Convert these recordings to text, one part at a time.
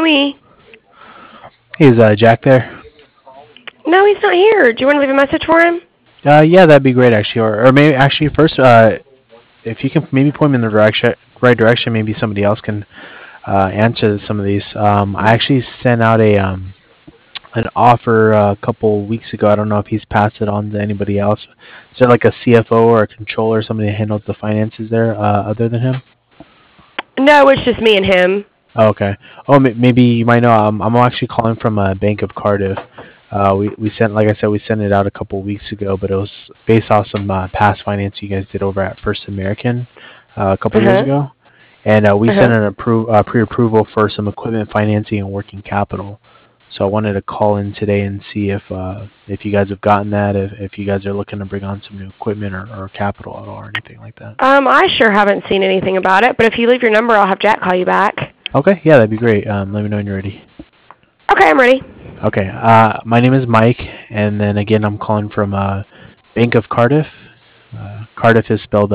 me. Hey, is Jack there? No, he's not here. Do you want to leave a message for him? Yeah, that'd be great actually. Or maybe actually first, if you can maybe point me in the right direction, maybe somebody else can answer some of these. I actually sent out a an offer a couple weeks ago. I don't know if he's passed it on to anybody else. Is there like a CFO or a controller, somebody that handles the finances there, other than him? No, it's just me and him. Oh, okay. Oh, maybe you might know. I'm actually calling from Bank of Cardiff. We sent, like I said, we sent it out a couple weeks ago, but it was based off some past finance you guys did over at First American a couple years Uh-huh. ago, and we sent Uh-huh. an pre-approval for some equipment financing and working capital. So I wanted to call in today and see if you guys have gotten that, if you guys are looking to bring on some new equipment or capital at all or anything like that. I sure haven't seen anything about it, but if you leave your number, I'll have Jack call you back. Okay, yeah, that'd be great. Let me know when you're ready. Okay, I'm ready. Okay, my name is Mike, and then again, I'm calling from Bank of Cardiff. Cardiff is spelled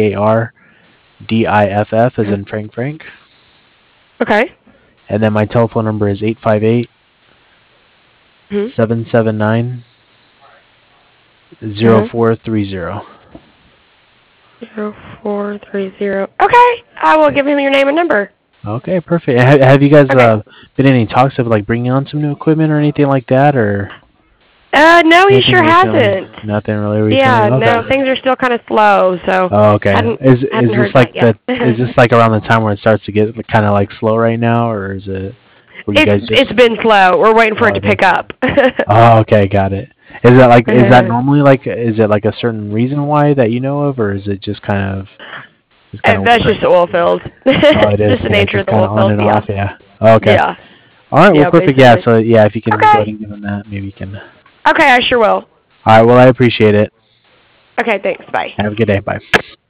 Cardiff, as in Frank Frank. Okay. And then my telephone number is 858 Hmm. 779 Uh-huh. 0430. 0430. Okay, I will give him your name and number. Okay, perfect. Have you guys Okay. been in any talks of like bringing on some new equipment or anything like that, or No, he anything sure recently? hasn't. Nothing really recently. Yeah, no, Okay. things are still kind of slow, so Oh, okay. hadn't Is heard this back like yet. is this like around the time where it starts to get kind of like slow right now, or is it where you guys It's just? been slow. We're waiting for it Oh, to it is. pick up. Oh, okay, got it. Is that Uh, normally like is it like a certain reason why that you know of, or is it just kind and of that's just the oil field. oh it Just is, the yeah, nature of just the kind oil of on field. and Yeah. off, yeah. Oh, okay. Yeah. All right, well, Yeah, perfect. Yeah, basically. so yeah, if you can go ahead Okay. and give them that, maybe you can. All Okay, I sure will. right, well, I appreciate it. Okay, thanks. Bye. Have a good day. Bye.